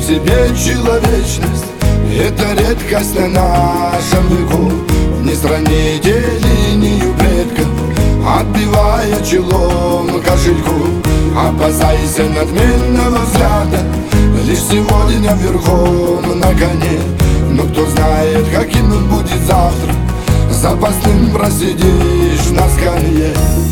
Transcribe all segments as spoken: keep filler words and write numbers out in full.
себе человечность. Это редкость на нашем веку. Не страните линию предков, отбивая челом кошельку. Опасайся надменного взгляда, лишь сегодня верхом на коне. Но кто знает, каким он будет завтра, запасным просидишь на скамье.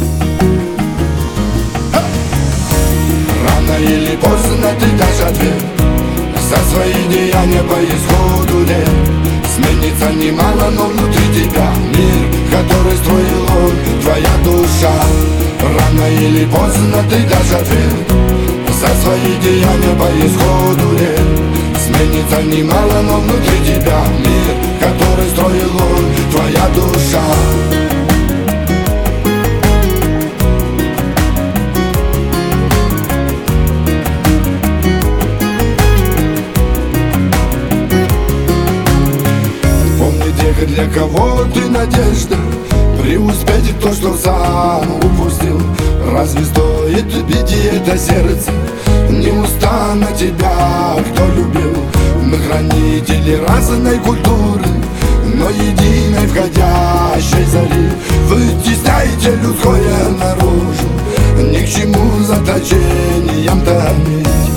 Рано или поздно ты дашь ответ за свои деяния по исходу лет. Сменится немало, но внутри тебя мир, который строил он, твоя душа. Рано или поздно ты дашь ответ за свои деяния по исходу лет. Сменится немало, но внутри тебя мир, который строил он, твоя душа. Для кого ты надежда, преуспеть то, что сам упустил. Разве стоит бить это сердце? Неустанно тебя кто любил? Мы хранители разной культуры, но единой входящей зари. Вы тесняете людское наружу, ни к чему заточением томить.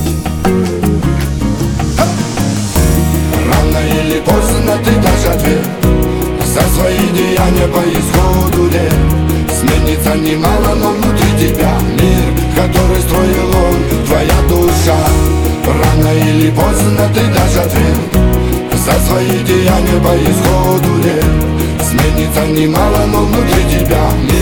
Рано или поздно ты дашь ответ за свои деяния по исходу лет. Сменится немало, но внутри тебя мир, который строил он, твоя душа. Рано или поздно ты дашь ответ за свои деяния по исходу лет. Сменится немало, но внутри тебя мир,